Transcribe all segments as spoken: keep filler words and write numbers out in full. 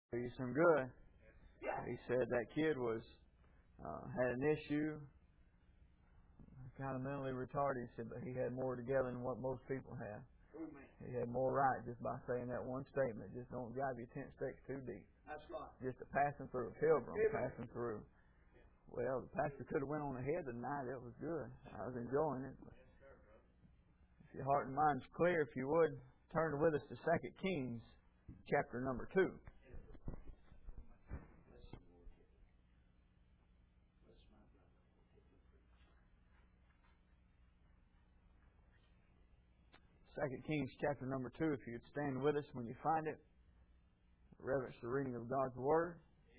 do you some good. He said that kid was uh, had an issue, kind of mentally retarded. He said, but he had more together than what most people have. He had more right just by saying that one statement. Just don't drive your tent stakes too deep. That's right. Just a passing through, a pilgrim passing through. Well, the pastor could have went on ahead tonight. It was good. I was enjoying it. But if your heart and mind's clear, if you would, turn with us to Second Kings, chapter number two. Second Kings chapter number two, if you'd stand with us when you find it. Reverence the reading of God's Word.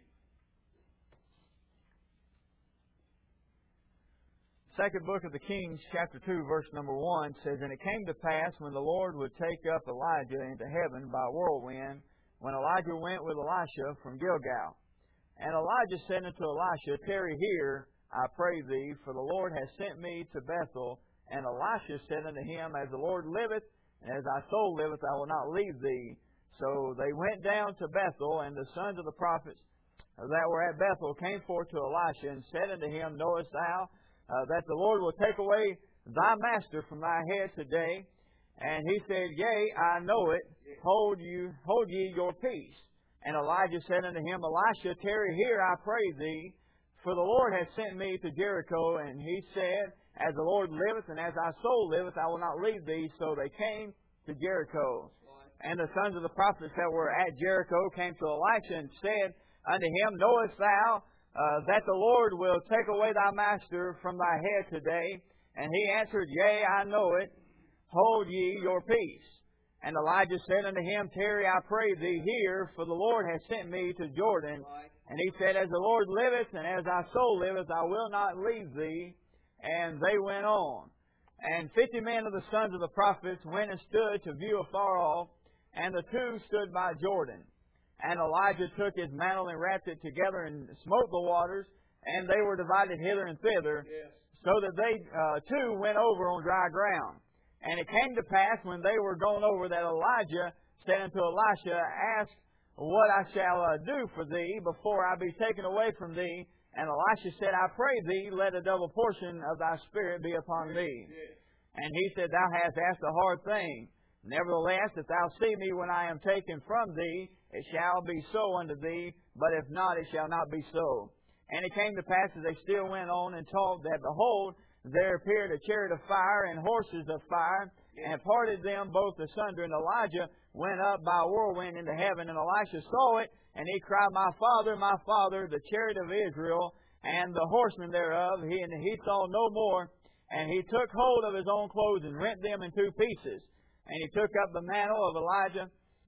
Second book of the Kings, chapter two, verse number one says, And it came to pass when the Lord would take up Elijah into heaven by a whirlwind, when Elijah went with Elisha from Gilgal. And Elijah said unto Elisha, Tarry here, I pray thee, for the Lord has sent me to Bethel. And Elisha said unto him, As the Lord liveth, and as thy soul liveth, I will not leave thee. So they went down to Bethel, and the sons of the prophets that were at Bethel came forth to Elisha, and said unto him, Knowest thou uh, that the Lord will take away thy master from thy head today? And he said, Yea, I know it. Hold you, hold ye your peace. And Elijah said unto him, Elisha, tarry here, I pray thee, for the Lord has sent me to Jericho. And he said, As the Lord liveth, and as thy soul liveth, I will not leave thee. So they came to Jericho. And the sons of the prophets that were at Jericho came to Elisha and said unto him, Knowest thou uh, that the Lord will take away thy master from thy head today? And he answered, Yea, I know it. Hold ye your peace. And Elijah said unto him, Tarry, I pray thee here, for the Lord has sent me to Jordan. And he said, As the Lord liveth, and as thy soul liveth, I will not leave thee. And they went on. And fifty men of the sons of the prophets went and stood to view afar off, and the two stood by Jordan. And Elijah took his mantle and wrapped it together and smote the waters, and they were divided hither and thither, yes. so that they uh, too went over on dry ground. And it came to pass when they were gone over that Elijah said unto Elisha, Ask what I shall uh, do for thee before I be taken away from thee. And Elisha said, I pray thee, let a double portion of thy spirit be upon thee. And he said, Thou hast asked a hard thing. Nevertheless, if thou see me when I am taken from thee, it shall be so unto thee, but if not, it shall not be so. And it came to pass as they still went on and talked, that behold, there appeared a chariot of fire and horses of fire, and parted them both asunder. And Elijah went up by a whirlwind into heaven, and Elisha saw it, and he cried, My father, my father, the chariot of Israel, and the horsemen thereof. He, and he saw no more, and he took hold of his own clothes and rent them in two pieces. And he took up the mantle of Elijah,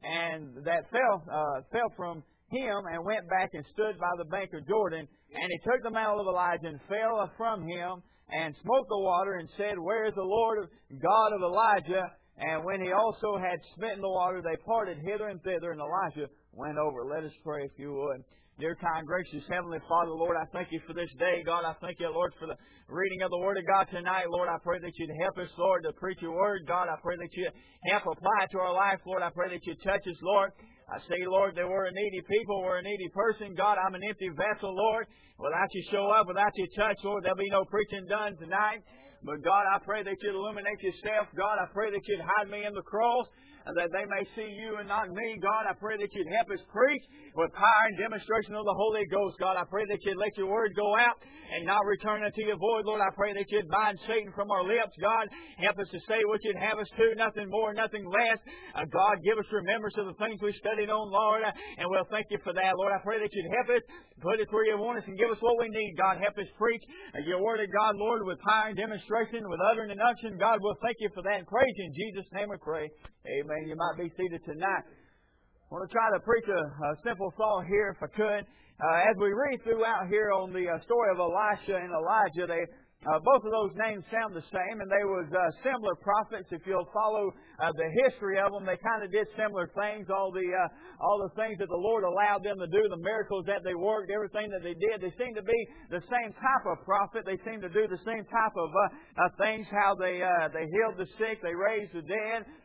and that fell uh, fell from him, and went back and stood by the bank of Jordan. And he took the mantle of Elijah and fell from him, and smote the water, and said, Where is the Lord God of Elijah? And when he also had smitten the water, they parted hither and thither, and Elijah went over. Let us pray, if you would. Dear kind, gracious Heavenly Father, Lord, I thank you for this day. God, I thank you, Lord, for the reading of the Word of God tonight. Lord, I pray that you'd help us, Lord, to preach your Word. God, I pray that you'd help apply it to our life. Lord, I pray that you'd touch us, Lord. I say, Lord, that we're a needy people. We're a needy person. God, I'm an empty vessel, Lord. Without you show up, without you touch, Lord, there'll be no preaching done tonight. But God, I pray that you'd illuminate yourself. God, I pray that you'd hide me in the cross, and that they may see you and not me. God, I pray that you'd help us preach with power and demonstration of the Holy Ghost. God, I pray that you'd let your word go out and not return unto your void. Lord, I pray that you'd bind Satan from our lips. God, help us to say what you'd have us to, nothing more, nothing less. Uh, God, give us remembrance of the things we studied on, Lord, and we'll thank you for that. Lord, I pray that you'd help us, put us where you want us, and give us what we need. God, help us preach uh, your word of God, Lord, with power and demonstration, with uttering and unction. God, we'll thank you for that and praise you. In Jesus' name we pray. Amen. You might be seated tonight. I want to try to preach a, a simple thought here, if I could. Uh, as we read throughout here on the uh, story of Elisha and Elijah, they uh, both of those names sound the same, and they was uh, similar prophets. If you'll follow uh, the history of them, they kind of did similar things. All the uh, all the things that the Lord allowed them to do, the miracles that they worked, everything that they did, they seemed to be the same type of prophet. They seemed to do the same type of uh, uh, things. How they uh, they healed the sick, they raised the dead.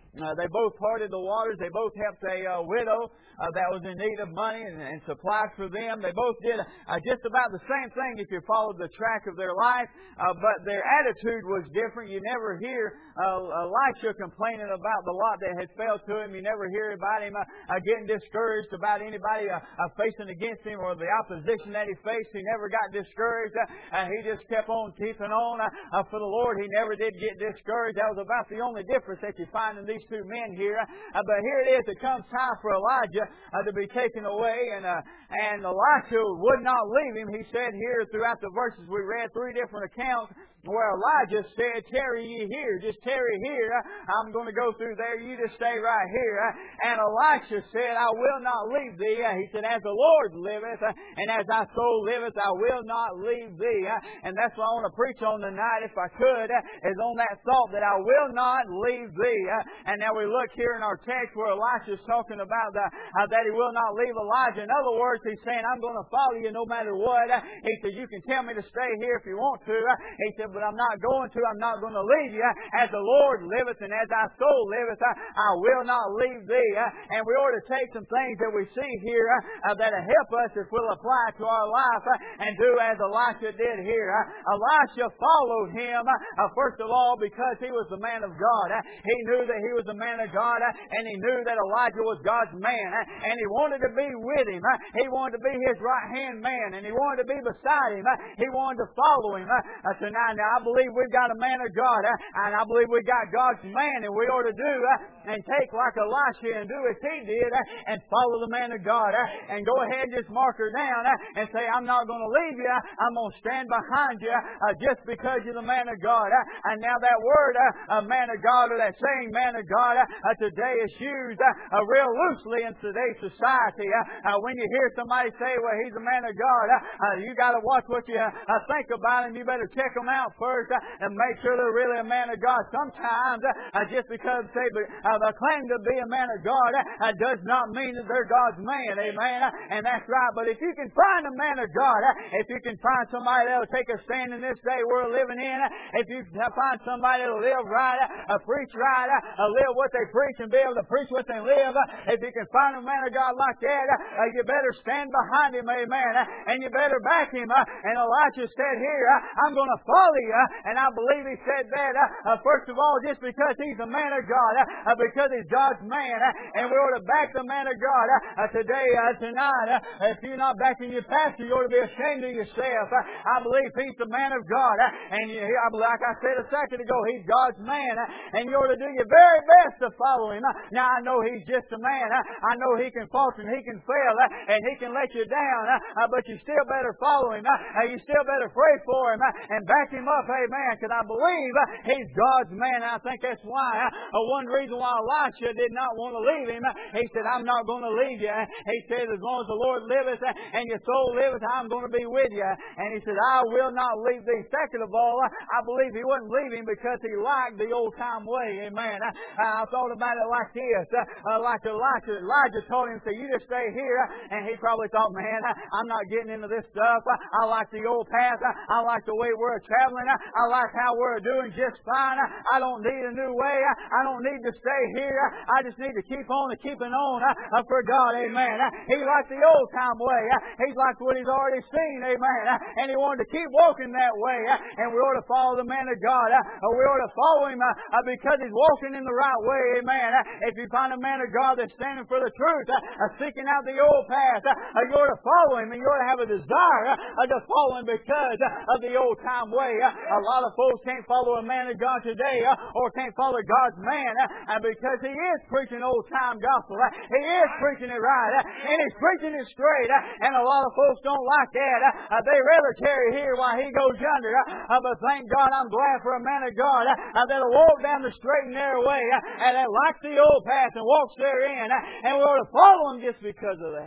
Uh, they both parted the waters. They both helped a uh, widow uh, that was in need of money and, and supplied for them. They both did uh, just about the same thing if you followed the track of their life, uh, but their attitude was different. You never hear uh, Elisha complaining about the lot that had fell to him. You never hear about him uh, uh, getting discouraged about anybody uh, uh, facing against him or the opposition that he faced. He never got discouraged. Uh, uh, he just kept on keeping on uh, uh, for the Lord. He never did get discouraged. That was about the only difference that you find in these two men here. Uh, but here it is. It comes time for Elijah uh, to be taken away. And uh, and Elisha would not leave him. He said here throughout the verses we read, three different accounts where Elijah said, tarry ye here. Just tarry here. I'm going to go through there. You just stay right here. And Elisha said, I will not leave thee. He said, as the Lord liveth, and as thy soul liveth, I will not leave thee. And that's what I want to preach on tonight, if I could, is on that thought that I will not leave thee. And now we look here in our text where Elisha is talking about the, uh, that he will not leave Elijah. In other words, he's saying, I'm going to follow you no matter what. He said, you can tell me to stay here if you want to. He said, but I'm not going to. I'm not going to leave you. As the Lord liveth and as thy soul liveth, I will not leave thee. And we ought to take some things that we see here that will help us if we'll apply to our life and do as Elisha did here. Elisha followed him, first of all, because he was the man of God. He knew that he was the man of God, and he knew that Elijah was God's man, and he wanted to be with him. He wanted to be his right-hand man, and he wanted to be beside him. He wanted to follow him. Tonight, now, I believe we've got a man of God, and I believe we've got God's man, and we ought to do and take like Elisha and do as he did and follow the man of God and go ahead and just mark her down and say, I'm not going to leave you. I'm going to stand behind you just because you're the man of God. And now that word, man of God, or that saying man of God, today is used real loosely in today's society. When you hear somebody say, well, he's a man of God, you got to watch what you think about him. You better check them out first and make sure they're really a man of God. Sometimes, just because they they claim to be a man of God does not mean that they're God's man. Amen. And that's right. But if you can find a man of God, if you can find somebody that will take a stand in this day we're living in, if you can find somebody that will live right, preach right, live what they preach and be able to preach what they live, if you can find a man of God like that, you better stand behind him. Amen. And you better back him. And Elisha said here, I'm going to follow you. And I believe he said that, first of all, just because he's a man of God, because he's God's man, and we ought to back the man of God today, tonight. If you're not backing your pastor, you ought to be ashamed of yourself. I believe he's the man of God, and I believe, like I said a second ago, he's God's man, and you ought to do your very best to follow him. Now, I know he's just a man. I know he can falter and he can fail, and he can let you down, but you still better follow him. You still better pray for him and back him up, amen, because I believe he's God's man. I think that's why, one reason why Elisha did not want to leave him, he said, I'm not going to leave you. He said, as long as the Lord liveth and your soul liveth, I'm going to be with you. And he said, I will not leave thee. Second of all, I believe he wouldn't leave him because he liked the old-time way. Amen. I, I thought about it like this. Uh, like Elijah, Elijah told him, so you just stay here. And he probably thought, man, I'm not getting into this stuff. I like the old path. I like the way we're traveling. I like how we're doing just fine. I don't need a new way. I don't need to stay here. I just need to keep on and keeping on uh, for God. Amen. He liked the old time way. He's liked what he's already seen. Amen. And he wanted to keep walking that way. And we ought to follow the man of God. We ought to follow him because he's walking in the right way. Amen. If you find a man of God that's standing for the truth, seeking out the old path, you ought to follow him, and you ought to have a desire to follow him because of the old time way. A lot of folks can't follow a man of God today or can't follow God's man because he is preaching old time gospel. He is preaching it right, and he's preaching it straight, and a lot of folks don't like that. They rather tarry here while he goes yonder. But thank God, I'm glad for a man of God that'll walk down the straight and narrow way and that likes the old path and walks therein, and we ought to follow him just because of that.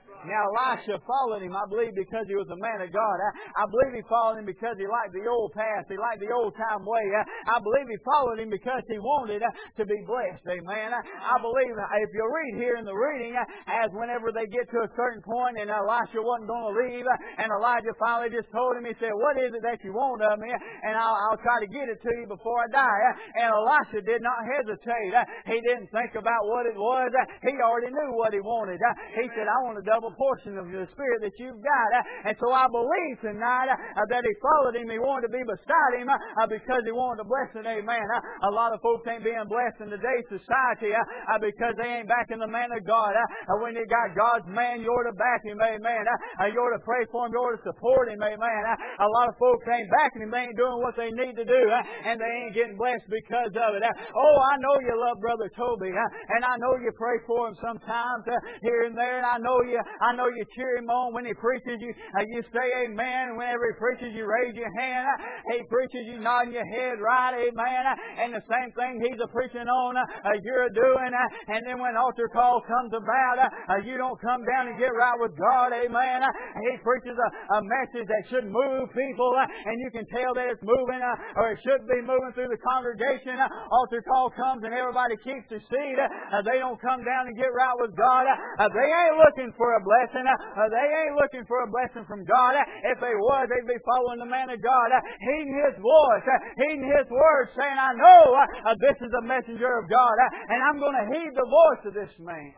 Now Elisha followed him, I believe, because he was a man of God. I, I believe he followed him because he liked the old past. He liked the old time way. I, I believe he followed him because he wanted uh, to be blessed. Amen. I, I believe uh, if you read here in the reading, uh, as whenever they get to a certain point and Elisha wasn't going to leave, uh, and Elijah finally just told him, he said, what is it that you want of me? And I'll, I'll try to get it to you before I die. Uh, and Elisha did not hesitate. Uh, he didn't think about what it was. Uh, he already knew what he wanted. Uh, he said, I want a double portion of the Spirit that you've got. Uh, and so I believe tonight uh, that he followed him. He wanted to be beside him uh, because he wanted to bless him. Amen. Uh, a lot of folks ain't being blessed in today's society uh, uh, because they ain't backing the man of God. Uh, when you got God's man, you're to back him. Amen. Uh, you're to pray for him. You're to support him. Amen. Uh, a lot of folks ain't backing him. They ain't doing what they need to do. Uh, and they ain't getting blessed because of it. Uh, oh, I know you love Brother Toby. Uh, and I know you pray for him sometimes uh, here and there. And I know you I know you cheer him on when he preaches. You uh, you say amen. And whenever he preaches, you raise your hand. Uh, he preaches, you nodding your head right. Amen. Uh, and the same thing he's a preaching on, uh, you're doing. Uh, and then when altar call comes about, uh, you don't come down and get right with God. Amen. Uh, he preaches a, a message that should move people. Uh, and you can tell that it's moving uh, or it should be moving through the congregation. Uh, altar call comes and everybody keeps their seat. Uh, they don't come down and get right with God. Uh, they ain't looking for a blessing. Uh, they ain't looking for a blessing from God. Uh, if they was, they'd be following the man of God, uh, heeding His voice, uh, heeding His word, saying, I know uh, uh, this is a messenger of God, uh, and I'm going to heed the voice of this man.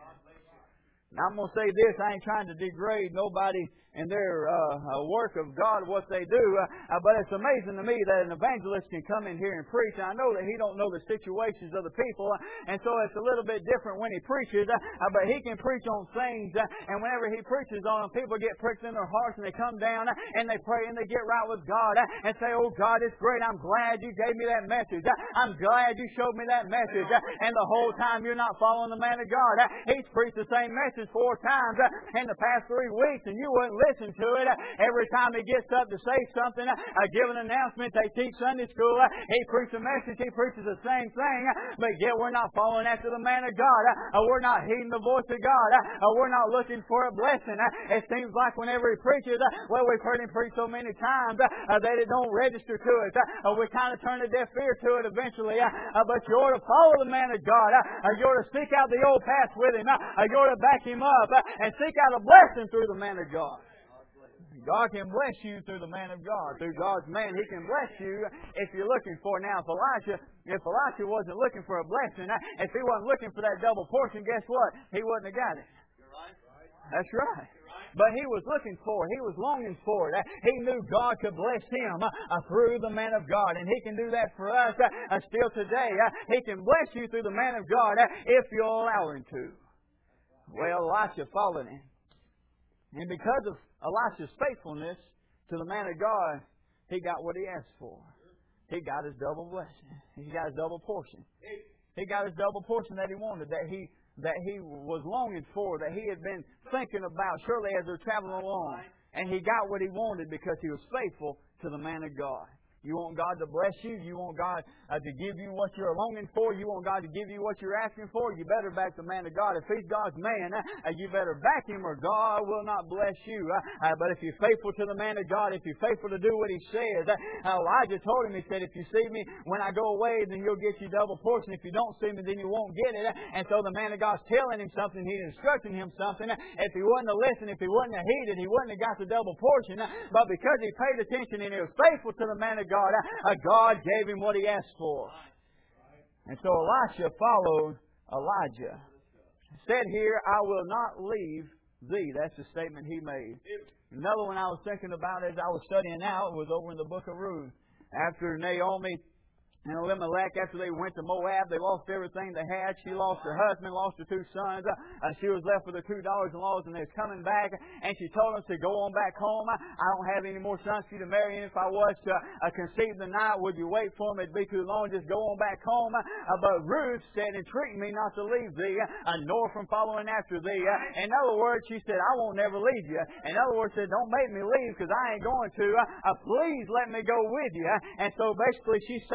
Now, I'm going to say this. I ain't trying to degrade nobody in their uh, uh, work of God, what they do. Uh, uh, but it's amazing to me that an evangelist can come in here and preach. And I know that he don't know the situations of the people. Uh, and so it's a little bit different when he preaches. Uh, uh, but he can preach on things. Uh, and whenever he preaches on them, people get pricked in their hearts and they come down uh, and they pray and they get right with God uh, and say, oh God, it's great. I'm glad you gave me that message. Uh, I'm glad you showed me that message. Uh, and the whole time you're not following the man of God. Uh, he's preached the same message four times uh, in the past three weeks and you wouldn't listen to it. Every time he gets up to say something, uh, give an announcement, they teach Sunday school, uh, he preaches a message, he preaches the same thing, uh, but yet we're not following after the man of God. Uh, we're not heeding the voice of God. Uh, we're not looking for a blessing. Uh, it seems like whenever he preaches, uh, well, we've heard him preach so many times uh, that it don't register to us. Uh, we kind of turn a deaf ear to it eventually, uh, uh, but you're to follow the man of God. Uh, you're to seek out the old path with him. Uh, you're to back him up uh, and seek out a blessing through the man of God. God can bless you through the man of God. Through God's man, He can bless you if you're looking for. Now, if Elijah, if Elijah wasn't looking for a blessing, if he wasn't looking for that double portion, guess what? He wouldn't have got it. That's right. But he was looking for it. He was longing for it. He knew God could bless him uh, through the man of God. And He can do that for us uh, still today. Uh, he can bless you through the man of God uh, if you'll allow Him to. Well, Elisha followed him. And because of Elisha's faithfulness to the man of God, he got what he asked for. He got his double blessing. He got his double portion. He got his double portion that he wanted, that he that he was longing for, that he had been thinking about surely as they're traveling along. And he got what he wanted because he was faithful to the man of God. You want God to bless you. You want God uh, to give you what you're longing for. You want God to give you what you're asking for. You better back the man of God. If He's God's man, uh, you better back Him or God will not bless you. Uh, uh, but if you're faithful to the man of God, if you're faithful to do what He says, uh, Elijah told him, he said, if you see me when I go away, then you'll get your double portion. If you don't see me, then you won't get it. And so the man of God's telling him something. He's instructing him something. If he wouldn't have listened, if he wouldn't have heeded, he wouldn't have got the double portion. But because he paid attention and he was faithful to the man of God, uh, God gave him what he asked for. And so Elisha followed Elijah. It said here, I will not leave thee. That's the statement he made. Another one I was thinking about as I was studying out was over in the book of Ruth. After Naomi and Elimelech, after they went to Moab, they lost everything they had. She lost her husband, lost her two sons. Uh, she was left with her two daughters-in-law, and they was coming back. And she told them to go on back home. I don't have any more sons for you to marry. And if I was to uh, conceive the night, would you wait for them? It'd be too long. Just go on back home. Uh, but Ruth said, entreat me not to leave thee, uh, nor from following after thee. Uh, in other words, she said, I won't never leave you. In other words, said, don't make me leave because I ain't going to. Uh, uh, please let me go with you. And so basically she's saying, I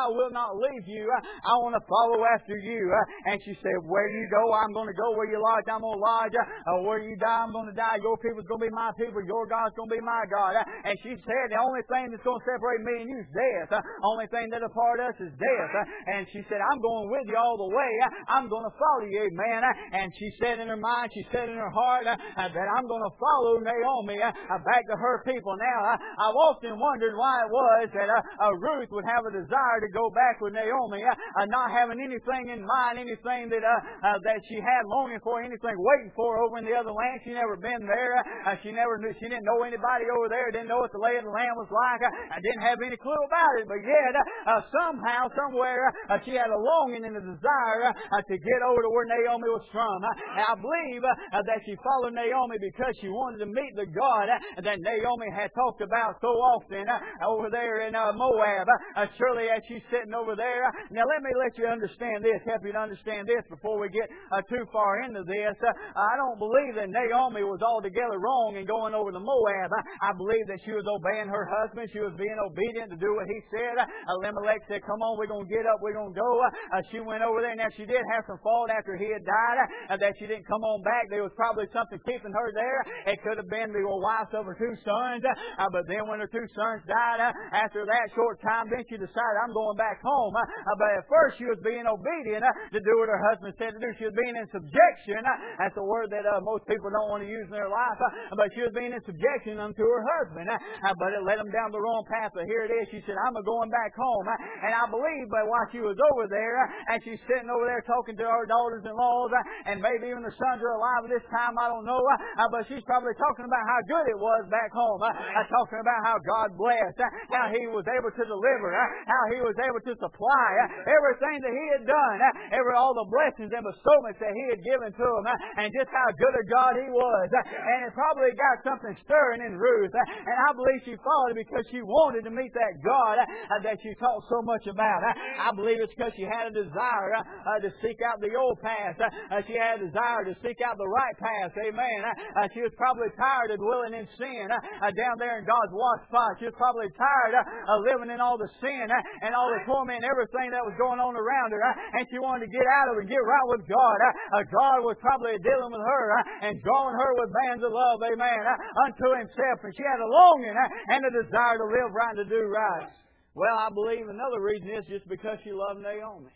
I will not leave you. I want to follow after you. And she said, where you go, I'm going to go. Where you lodge, I'm going to lodge. Uh, where you die, I'm going to die. Your people's going to be my people. Your God's going to be my God. And she said, the only thing that's going to separate me and you is death. Uh, only thing that apart us is death. Uh, and she said, I'm going with you all the way. Uh, I'm going to follow you, amen. Uh, and she said in her mind, she said in her heart uh, uh, that I'm going to follow Naomi uh, uh, back to her people. Now, uh, I've often wondered why it was that uh, uh, Ruth would have a desire to go back with Naomi, uh, uh, not having anything in mind, anything that uh, uh, that she had longing for, anything waiting for over in the other land. She never been there. Uh, she never knew. She didn't know anybody over there. Didn't know what the lay of the land was like. Uh, I didn't have any clue about it. But yet, uh, somehow, somewhere, uh, she had a longing and a desire uh, to get over to where Naomi was from. Uh, and I believe uh, that she followed Naomi because she wanted to meet the God uh, that Naomi had talked about so often uh, over there in uh, Moab. Uh, surely as she's sitting over there. Uh, now let me let you understand this, help you to understand this before we get uh, too far into this. Uh, I don't believe that Naomi was altogether wrong in going over to Moab. Uh, I believe that she was obeying her husband. She was being obedient to do what he said. Uh, Elimelech said, come on, we're going to get up, we're going to go. Uh, she went over there. Now she did have some fault after he had died, uh, that she didn't come on back. There was probably something keeping her there. It could have been the wife of her two sons. Uh, but then when her two sons died, uh, after that short time, then she decided, I'm going back home. Uh, but at first she was being obedient uh, to do what her husband said to do. She was being in subjection. Uh, that's a word that uh, most people don't want to use in their life. Uh, but she was being in subjection unto her husband. Uh, uh, but it led them down the wrong path. But here it is. She said, I'm going back home. Uh, and I believe that while she was over there, uh, and she's sitting over there talking to her daughters-in-laws, uh, and maybe even the sons are alive at this time, I don't know. Uh, but she's probably talking about how good it was back home. Uh, uh, talking about how God blessed. Uh, how He was able to deliver. Uh, how He was able to supply uh, everything that He had done. Uh, every all the blessings and bestowments that He had given to him. Uh, and just how good a God He was. Uh, and it probably got something stirring in Ruth. Uh, and I believe she followed because she wanted to meet that God uh, that she talked so much about. Uh, I believe it's because she had a desire uh, uh, to seek out the old path. Uh, uh, she had a desire to seek out the right path. Amen. Uh, uh, she was probably tired of dwelling in sin uh, uh, down there in God's wash spot. She was probably tired uh, of living in all the sin uh, and all the torment and everything that was going on around her. Uh, and she wanted to get out of it and get right with God. Uh, uh, God was probably dealing with her uh, and drawing her with bands of love. Amen. Uh, unto Himself. And she had a longing uh, and a desire to live right and to do right. Well, I believe another reason is just because she loved Naomi.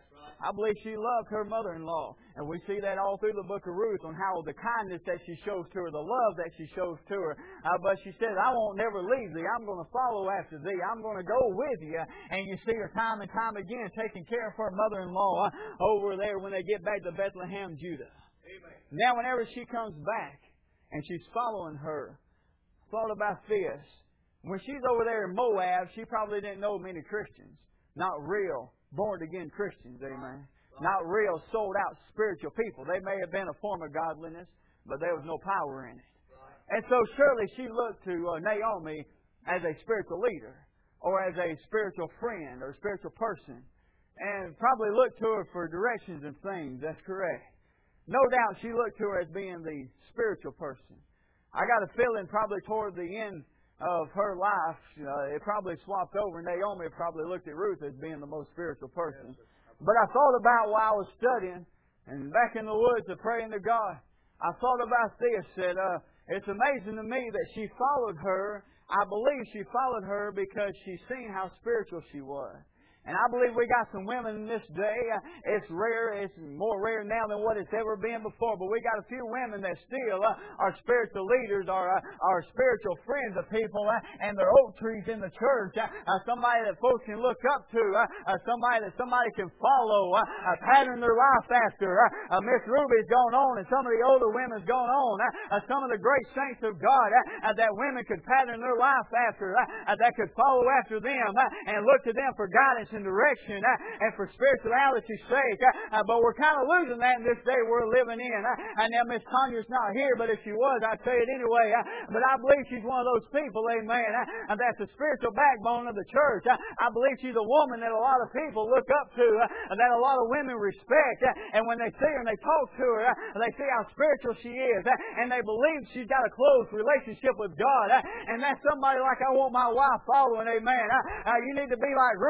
I believe she loved her mother-in-law. And we see that all through the book of Ruth on how the kindness that she shows to her, the love that she shows to her. Uh, but she said, I won't never leave thee. I'm going to follow after thee. I'm going to go with you. And you see her time and time again taking care of her mother-in-law uh, over there when they get back to Bethlehem, Judah. Amen. Now, whenever she comes back and she's following her, thought about this. When she's over there in Moab, she probably didn't know many Christians. Not real born-again Christians, amen. Not real sold-out spiritual people. They may have been a form of godliness, but there was no power in it. And so surely she looked to uh, Naomi as a spiritual leader or as a spiritual friend or spiritual person and probably looked to her for directions and things. That's correct. No doubt she looked to her as being the spiritual person. I got a feeling probably toward the end of her life, uh, it probably swapped over. Naomi probably looked at Ruth as being the most spiritual person. But I thought about while I was studying and back in the woods of praying to God, I thought about this, that uh, it's amazing to me that she followed her. I believe she followed her because she's seen how spiritual she was. And I believe we got some women in this day. Uh, it's rare. It's more rare now than what it's ever been before. But we got a few women that still uh, are spiritual leaders, are uh, are spiritual friends of people, uh, and they're oak trees in the church. Uh, uh, somebody that folks can look up to. Uh, uh, somebody that somebody can follow. Uh, uh, pattern their life after. Uh, uh, Miss Ruby's gone on, and some of the older women's gone on. Uh, uh, some of the great saints of God uh, uh, that women could pattern their life after. Uh, uh, that could follow after them uh, and look to them for guidance and direction uh, and for spirituality's sake. Uh, uh, but we're kind of losing that in this day we're living in. Uh, and now Miss Tanya's not here, but if she was, I'd say it anyway. Uh, but I believe she's one of those people, amen, uh, that's the spiritual backbone of the church. Uh, I believe she's a woman that a lot of people look up to, uh, that a lot of women respect. Uh, and when they see her and they talk to her, uh, they see how spiritual she is. Uh, and they believe she's got a close relationship with God. Uh, and that's somebody like I want my wife following, amen. Uh, uh, you need to be like Ruth and find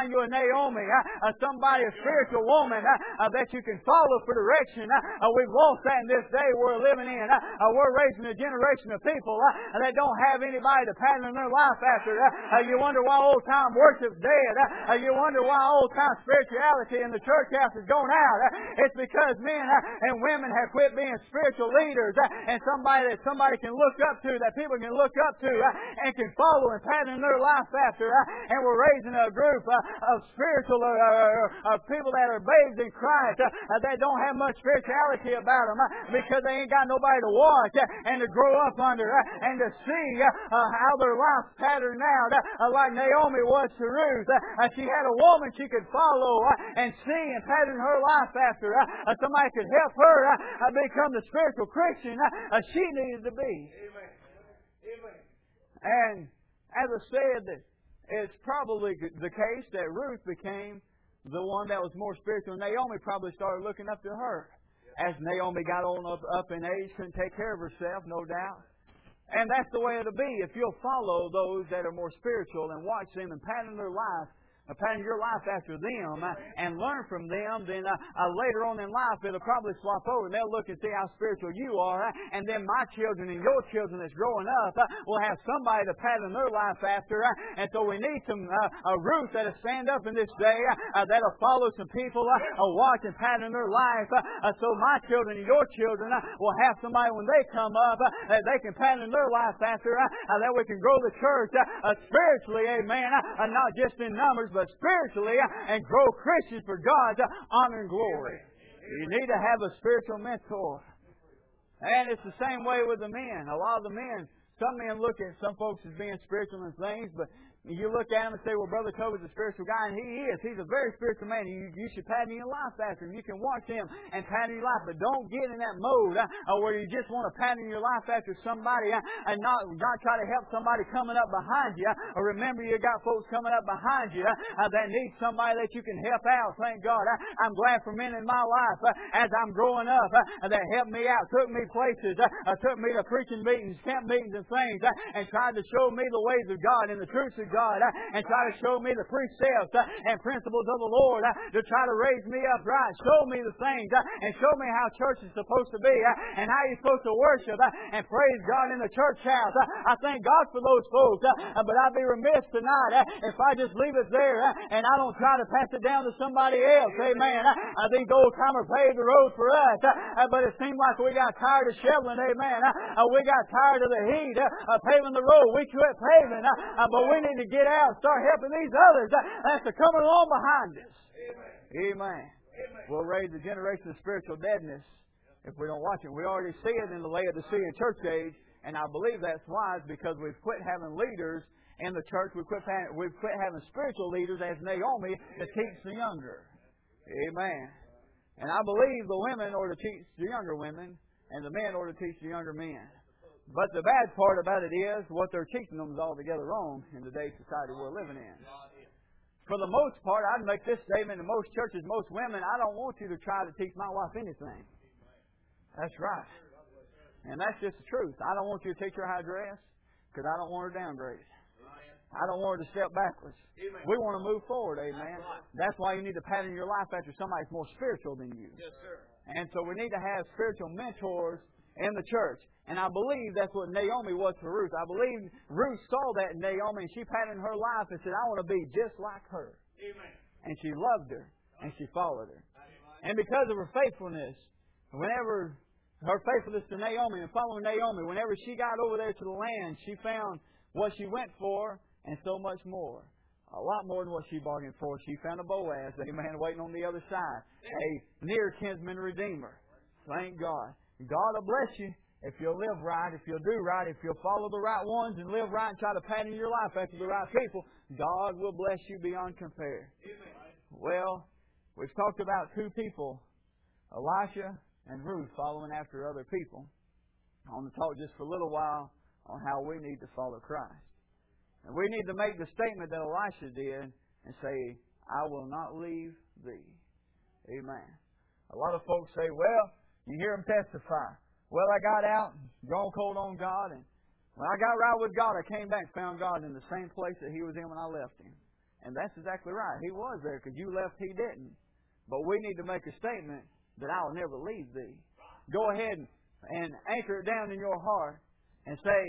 find you a Naomi, uh, somebody, a spiritual woman uh, uh, that you can follow for direction. Uh, uh, we've lost that in this day we're living in. Uh, uh, we're raising a generation of people uh, that don't have anybody to pattern their life after. Uh, uh, you wonder why old-time worship's dead. Uh, uh, you wonder why old-time spirituality in the church house is going out. Uh, it's because men uh, and women have quit being spiritual leaders uh, and somebody that somebody can look up to, that people can look up to uh, and can follow and pattern their life after. Uh, and we're raising a group uh, of spiritual uh, uh, uh, people that are babes in Christ uh, uh, that don't have much spirituality about them uh, because they ain't got nobody to watch uh, and to grow up under uh, and to see uh, uh, how their life patterned out uh, like Naomi was to Ruth. Uh, uh, she had a woman she could follow uh, and see and pattern her life after. Uh, uh, somebody could help her uh, uh, become the spiritual Christian uh, uh, she needed to be. Amen. Amen. And as I said, that it's probably the case that Ruth became the one that was more spiritual. Naomi probably started looking up to her. As Naomi got on up, up in age, couldn't take care of herself, no doubt. And that's the way it'll be. If you'll follow those that are more spiritual and watch them and pattern their life, uh, pattern your life after them uh, and learn from them, then uh, uh, later on in life it'll probably swap over and they'll look and see how spiritual you are. Uh, and then my children and your children that's growing up uh, will have somebody to pattern their life after. Uh, and so we need some uh, uh, Ruth that'll stand up in this day uh, uh, that'll follow some people, uh, uh, watch and pattern their life. Uh, uh, so my children and your children uh, will have somebody when they come up uh, that they can pattern their life after. Uh, uh, that we can grow the church uh, uh, spiritually, amen, uh, uh, not just in numbers, but spiritually uh, and grow Christians for God's uh, honor and glory. You need to have a spiritual mentor. And it's the same way with the men. A lot of the men, some men look at some folks as being spiritual and things, but you look at him and say, well, Brother Toby's a spiritual guy, and he is. He's a very spiritual man. You, you should pattern your life after him. You can watch him and pattern your life, but don't get in that mode uh, where you just want to pattern your life after somebody uh, and not, not try to help somebody coming up behind you. Uh, remember, you got folks coming up behind you uh, that need somebody that you can help out. Thank God. I, I'm glad for men in my life uh, as I'm growing up uh, that helped me out, took me places, uh, uh, took me to preaching meetings, camp meetings and things, uh, and tried to show me the ways of God and the truths of God. God uh, and try to show me the precepts uh, and principles of the Lord uh, to try to raise me up right. Show me the things uh, and show me how church is supposed to be uh, and how you're supposed to worship uh, and praise God in the church house. Uh, I thank God for those folks, uh, but I'd be remiss tonight uh, if I just leave it there uh, and I don't try to pass it down to somebody else. Amen. Uh, I think the old timer paved the road for us, uh, but it seemed like we got tired of shoveling. Amen. Uh, we got tired of the heat uh, paving the road. We quit paving, uh, uh, but we need to get out and start helping these others uh, that's coming along behind us. Amen. Amen. Amen. We'll raise a generation of spiritual deadness if we don't watch it. We already see it in the Laodicean church age, and I believe that's wise because we've quit having leaders in the church. We've quit, we've quit having spiritual leaders as Naomi that teach the younger. Amen. And I believe the women ought to teach the younger women, and the men ought to teach the younger men. But the bad part about it is what they're teaching them is altogether wrong in today's society we're living in. For the most part, I'd make this statement in most churches, most women, I don't want you to try to teach my wife anything. That's right. And that's just the truth. I don't want you to teach her how to dress because I don't want her downgraded. I don't want her to step backwards. We want to move forward, amen. That's why you need to pattern your life after somebody who's more spiritual than you. Yes, sir. And so we need to have spiritual mentors in the church. And I believe that's what Naomi was for Ruth. I believe Ruth saw that in Naomi and she patterned her life and said, I want to be just like her. Amen. And she loved her and she followed her. And because of her faithfulness, whenever her faithfulness to Naomi and following Naomi, whenever she got over there to the land, she found what she went for and so much more. A lot more than what she bargained for. She found a Boaz, amen, waiting on the other side. A near kinsman redeemer. Thank God. God will bless you if you'll live right, if you'll do right, if you'll follow the right ones and live right and try to pattern your life after the right people. God will bless you beyond compare. Well, we've talked about two people, Elisha and Ruth, following after other people. I want to talk just for a little while on how we need to follow Christ. And we need to make the statement that Elisha did and say, I will not leave thee. Amen. A lot of folks say, well, you hear them testify. Well, I got out, gone cold on God, and when I got right with God, I came back and found God in the same place that He was in when I left Him. And that's exactly right. He was there because you left, He didn't. But we need to make a statement that I will never leave thee. Go ahead and, and anchor it down in your heart and say,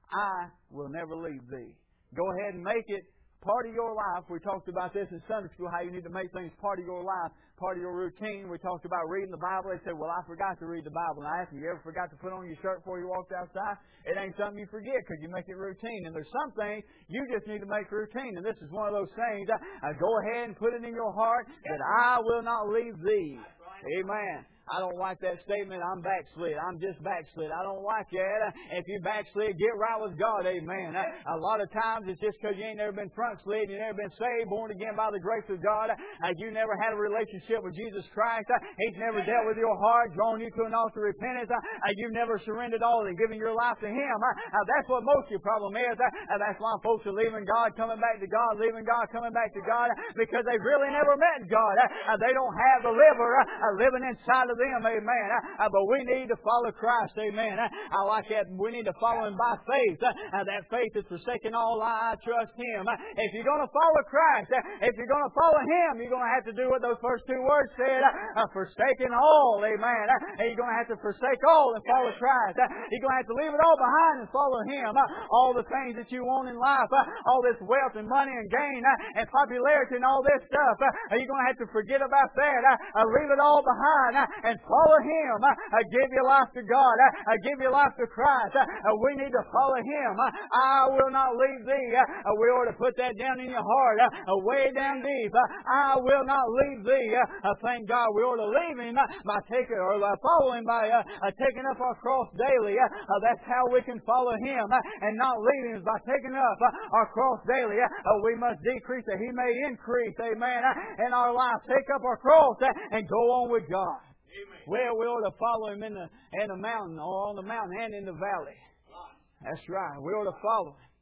I will never leave thee. Go ahead and make it part of your life. We talked about this in Sunday school, how you need to make things part of your life, part of your routine. We talked about reading the Bible. They said, well, I forgot to read the Bible. And I asked them, you ever forgot to put on your shirt before you walked outside? It ain't something you forget because you make it routine. And there's some things you just need to make routine. And this is one of those things. Uh, go ahead and put it in your heart that I will not leave thee. Amen. I don't like that statement, I'm backslid. I'm just backslid. I don't like that. If you backslid, get right with God. Amen. A lot of times it's just because you ain't never been front slid, you never been saved, born again by the grace of God. You never had a relationship with Jesus Christ. He's never dealt with your heart, drawn you to an altar of repentance. You've never surrendered all and given your life to Him. That's what most of your problem is. That's why folks are leaving God, coming back to God, leaving God, coming back to God, because they've really never met God. They don't have the liver living inside of them, amen. Uh, but we need to follow Christ, amen. Uh, I like that. We need to follow Him by faith. Uh, that faith is forsaking all, I trust Him. Uh, if you're going to follow Christ, uh, if you're going to follow Him, you're going to have to do what those first two words said, uh, forsaking all, amen. Uh, you're going to have to forsake all and follow Christ. Uh, you're going to have to leave it all behind and follow Him. Uh, all the things that you want in life, uh, all this wealth and money and gain uh, and popularity and all this stuff, uh, you're going to have to forget about that. Uh, uh, leave it all behind uh, and follow Him. Uh, give your life to God. Uh, give your life to Christ. Uh, we need to follow Him. Uh, I will not leave thee. Uh, we ought to put that down in your heart, uh, way down deep. Uh, I will not leave thee. Uh, thank God we ought to leave Him uh, by taking or uh, follow Him by uh, uh, taking up our cross daily. Uh, uh, that's how we can follow Him uh, and not leave Him by taking up uh, our cross daily. Uh, uh, we must decrease that He may increase. Amen. Uh, in our life, take up our cross uh, and go on with God. Amen. Well, we ought to follow Him in the in the mountain, or on the mountain and in the valley. That's right. We ought to follow Him.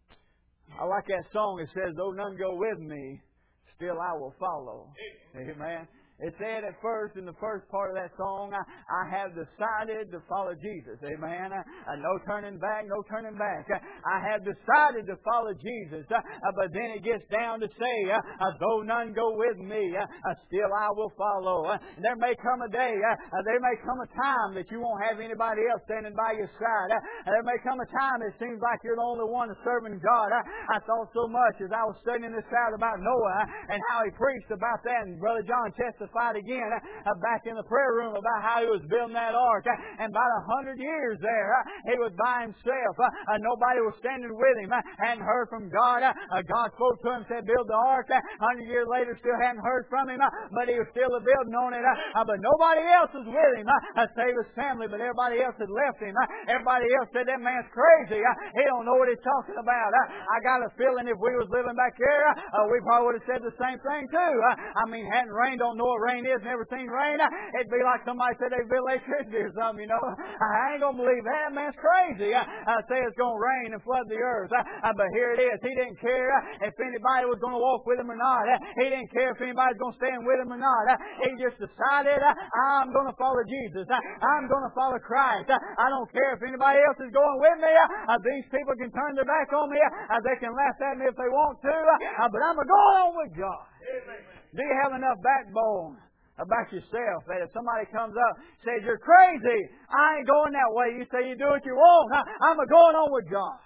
I like that song. It says, though none go with me, still I will follow. Amen. Amen. It said at first, in the first part of that song, I, I have decided to follow Jesus. Amen. Uh, no turning back, no turning back. Uh, I have decided to follow Jesus. Uh, but then it gets down to say, uh, uh, though none go with me, uh, uh, still I will follow. Uh, there may come a day, uh, uh, there may come a time that you won't have anybody else standing by your side. Uh, there may come a time it seems like you're the only one serving God. Uh, I thought so much as I was studying this out about Noah uh, and how he preached about that, and Brother John testified again uh, back in the prayer room about how he was building that ark. Uh, and about a hundred years there, uh, he was by himself. Uh, uh, nobody was standing with him. Uh, hadn't heard from God. Uh, uh, God spoke to him, said, build the ark. A uh, hundred years later, still hadn't heard from him. Uh, but he was still building on it. Uh, uh, but nobody else was with him, uh, uh, save his family. But everybody else had left him. Uh, everybody else said, that man's crazy. Uh, he don't know what he's talking about. Uh, I got a feeling if we was living back here, uh, we probably would have said the same thing too. Uh, I mean, hadn't rained, don't know what rain is, never seen rain. It'd be like somebody said they built electricity or something, you know. I ain't going to believe that. Man's crazy. I say it's going to rain and flood the earth. But here it is. He didn't care if anybody was going to walk with him or not. He didn't care if anybody's going to stand with him or not. He just decided, I'm going to follow Jesus. I'm going to follow Christ. I don't care if anybody else is going with me. These people can turn their back on me. They can laugh at me if they want to. But I'm going to go on with God. Do you have enough backbone about yourself that if somebody comes up and says, you're crazy, I ain't going that way. You say, you do what you want. I'm going on with God.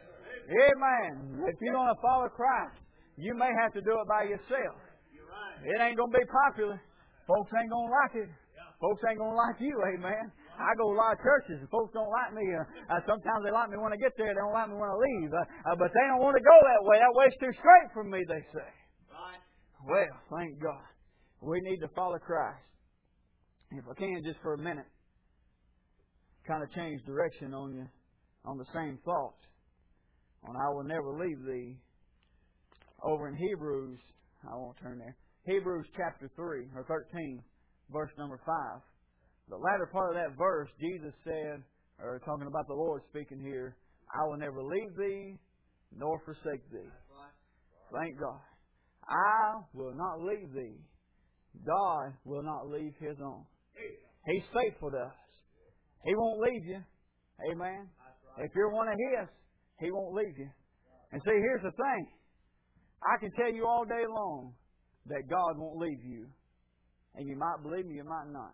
Amen. If you're going to follow Christ, you may have to do it by yourself. It ain't going to be popular. Folks ain't going to like it. Folks ain't going to like you. Amen. I go to a lot of churches and folks don't like me. Uh, uh, sometimes they like me when I get there. They don't like me when I leave. Uh, uh, but they don't want to go that way. That way's too straight for me, they say. Well, thank God. We need to follow Christ. If I can, just for a minute, kind of change direction on you, on the same thought. On I will never leave thee. Over in Hebrews, I won't turn there. Hebrews chapter three, or thirteen, verse number five. The latter part of that verse, Jesus said, or talking about the Lord speaking here, I will never leave thee, nor forsake thee. Thank God. I will not leave thee. God will not leave His own. He's faithful to us. He won't leave you. Amen. If you're one of His, He won't leave you. And see, here's the thing. I can tell you all day long that God won't leave you. And you might believe me, you might not.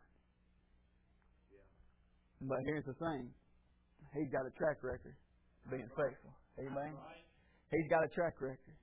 But here's the thing. He's got a track record of being faithful. Amen. He's got a track record.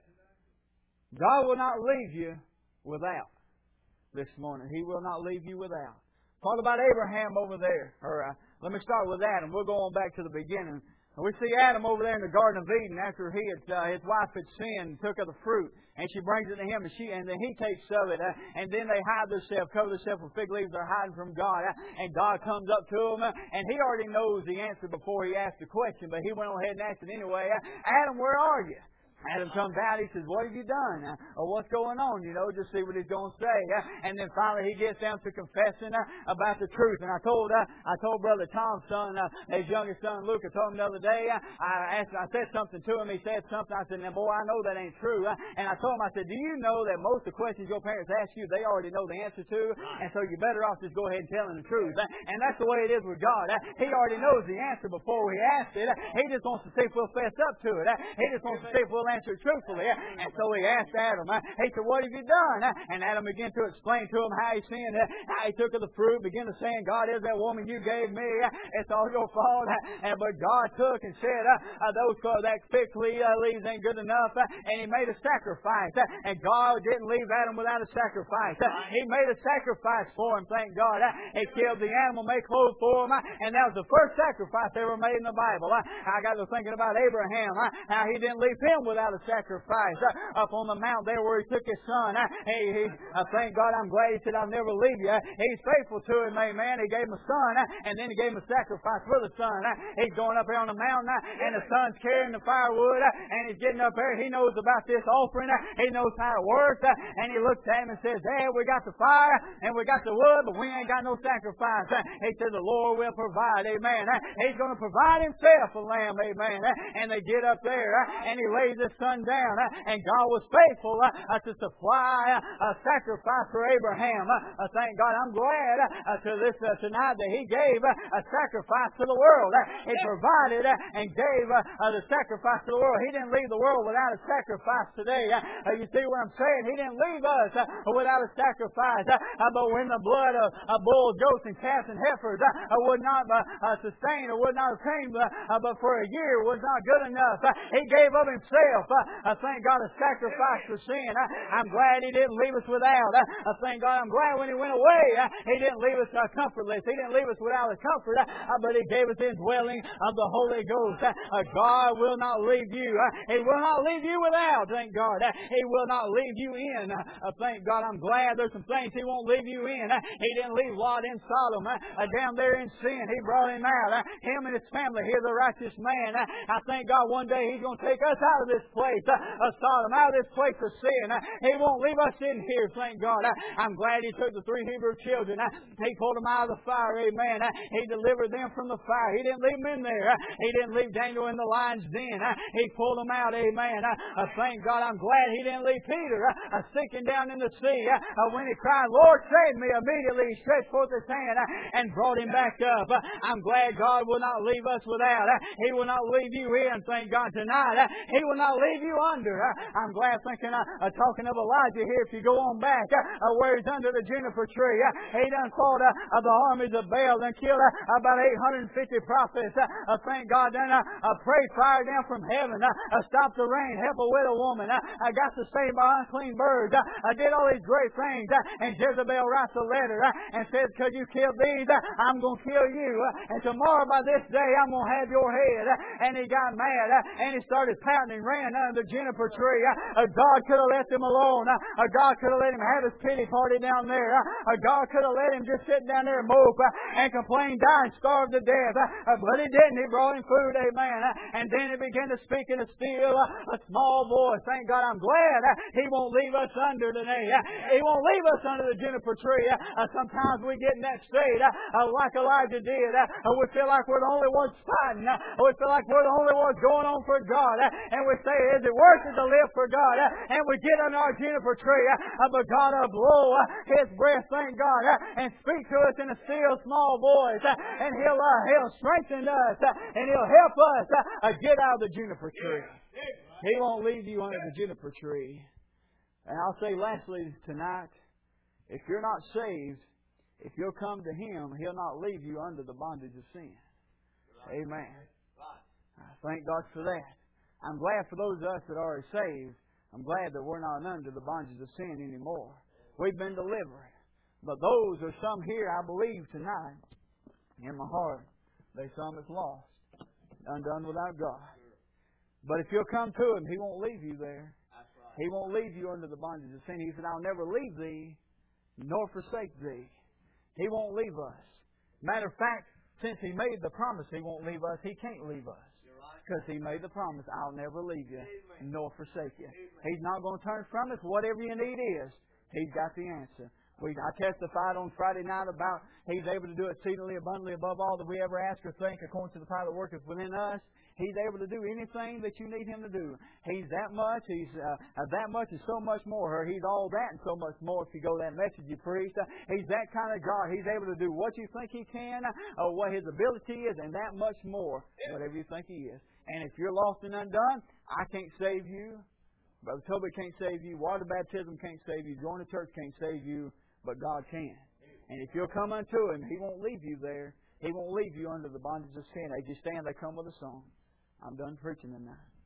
God will not leave you without this morning. He will not leave you without. Talk about Abraham over there. Or uh, let me start with Adam. We'll go on back to the beginning. We see Adam over there in the Garden of Eden after he had, uh, his wife had sinned and took of the fruit. And she brings it to him, and she and then he takes of it. Uh, and then they hide themselves, cover themselves with fig leaves. They're hiding from God. Uh, and God comes up to them, uh, and he already knows the answer before he asked the question. But he went on ahead and asked it anyway. Uh, Adam, where are you? Adam comes out, he says, what have you done? Uh, or what's going on? You know, just see what he's going to say. Uh, and then finally he gets down to confessing uh, about the truth. And I told uh, I told Brother Tom's son, uh, his youngest son, Luke, I told him the other day, uh, I asked, I said something to him. He said something. I said, now, boy, I know that ain't true. Uh, and I told him, I said, do you know that most of the questions your parents ask you, they already know the answer to? And so you're better off just go ahead and telling the truth. Uh, and that's the way it is with God. Uh, he already knows the answer before we ask it. Uh, he just wants to see if we'll fess up to it. Uh, he just wants to see if we'll answer truthfully. And so he asked Adam, he said, what have you done? And Adam began to explain to him how he sinned, how he took of the fruit, began to saying, God is that woman you gave me. It's all your fault. But God took and said, those that fig leaves ain't good enough. And he made a sacrifice. And God didn't leave Adam without a sacrifice. He made a sacrifice for him, thank God. He killed the animal, made clothes for him. And that was the first sacrifice ever made in the Bible. I got to thinking about Abraham, how he didn't leave him without a sacrifice. Uh, up on the mount there where he took his son. Uh, he, he, uh, thank God, I'm glad he said, I'll never leave you. Uh, he's faithful to him, amen. He gave him a son, uh, and then he gave him a sacrifice for the son. Uh, he's going up here on the mountain, uh, and the son's carrying the firewood, uh, and he's getting up there. He knows about this offering. Uh, he knows how it works. Uh, and he looks at him and says, Dad, we got the fire, and we got the wood, but we ain't got no sacrifice. Uh, he said, the Lord will provide, amen. Uh, he's going to provide himself a lamb, amen. Uh, and they get up there, uh, and he lays his son down. Uh, And God was faithful uh, to supply uh, a sacrifice for Abraham. Uh, thank God, I'm glad uh, to this uh, tonight that He gave uh, a sacrifice to the world. Uh, he provided uh, and gave uh, uh, the sacrifice to the world. He didn't leave the world without a sacrifice today. Uh, you see what I'm saying? He didn't leave us uh, without a sacrifice. Uh, but when the blood of uh, bulls, goats, and calves and heifers uh, would not uh, uh, sustain or would not obtain, uh, but for a year was not good enough, uh, He gave of Himself. Uh, thank God, a sacrifice for sin. Uh, I'm glad He didn't leave us without. Uh, thank God, I'm glad when He went away, uh, He didn't leave us uh, comfortless. He didn't leave us without a comfort, uh, but He gave us the indwelling of the Holy Ghost. Uh, uh, God will not leave you. Uh, he will not leave you without. Thank God. Uh, he will not leave you in. Uh, thank God, I'm glad there's some things He won't leave you in. Uh, he didn't leave Lot in Sodom uh, uh, down there in sin. He brought him out. Uh, him and his family. He's a righteous man. Uh, I thank God one day He's going to take us out of this place uh, of Sodom, out of this place of sin. Uh, he won't leave us in here, thank God. Uh, I'm glad He took the three Hebrew children. Uh, he pulled them out of the fire, amen. Uh, he delivered them from the fire. He didn't leave them in there. Uh, he didn't leave Daniel in the lion's den. Uh, he pulled them out, amen. Uh, uh, thank God, I'm glad He didn't leave Peter uh, uh, sinking down in the sea. Uh, uh, when he cried, Lord, save me, immediately He stretched forth His hand uh, and brought him back up. Uh, I'm glad God will not leave us without. Uh, he will not leave you in, thank God, tonight. Uh, he will not leave you under. Uh, I'm glad thinking, uh, uh, talking of Elijah here, if you go on back, uh, uh, where he's under the juniper tree, uh, he done fought uh, uh, the armies of Baal and killed uh, about eight hundred fifty prophets. Uh, uh, thank God, then uh, uh, prayed fire down from heaven, uh, uh, stopped the rain, help a widow woman, uh, uh, got to save by unclean birds, uh, uh, did all these great things, uh, and Jezebel writes a letter uh, and says, could you kill these? Uh, I'm going to kill you, uh, and tomorrow by this day I'm going to have your head. Uh, and he got mad, uh, and he started pouting and ran under the juniper tree. Uh, God could have left him alone. Uh, God could have let him have his pity party down there. Uh, God could have let him just sit down there and mope uh, and complain, die, and starve to death. Uh, but He didn't. He brought him food, amen. Uh, and then He began to speak in a still, uh, a small voice. Thank God, I'm glad uh, He won't leave us under today. Uh, he won't leave us under the juniper tree. Uh, sometimes we get in that state uh, uh, like Elijah did. Uh, we feel like we're the only ones fighting. Uh, we feel like we're the only ones going on for God. Uh, and we say, is it worth it to live for God? Uh, and we get under our juniper tree. Uh, but God will blow uh, His breath, thank God, uh, and speak to us in a still small voice. Uh, and He'll, uh, he'll strengthen us. Uh, and He'll help us uh, uh, get out of the juniper tree. He won't leave you under the juniper tree. And I'll say lastly tonight, if you're not saved, if you'll come to Him, He'll not leave you under the bondage of sin. Amen. I thank God for that. I'm glad for those of us that are saved. I'm glad that we're not under the bondage of sin anymore. We've been delivered. But those are some here, I believe, tonight, in my heart, there's some that's lost, undone without God. But if you'll come to Him, He won't leave you there. He won't leave you under the bondage of sin. He said, I'll never leave thee, nor forsake thee. He won't leave us. Matter of fact, since He made the promise He won't leave us, He can't leave us. Because He made the promise, I'll never leave you, nor forsake you. He's not going to turn from us. Whatever your need is, He's got the answer. We, I testified on Friday night about He's able to do exceedingly abundantly above all that we ever ask or think, according to the power that worketh within us. He's able to do anything that you need Him to do. He's that much. He's uh, that much and so much more. He's all that and so much more if you go that message you preached. Uh, he's that kind of God. He's able to do what you think He can, or uh, what His ability is, and that much more, whatever you think He is. And if you're lost and undone, I can't save you. Brother Toby can't save you. Water baptism can't save you. Joining the church can't save you. But God can. And if you'll come unto Him, He won't leave you there. He won't leave you under the bondage of sin. They just stand, they come with a song. I'm done preaching tonight.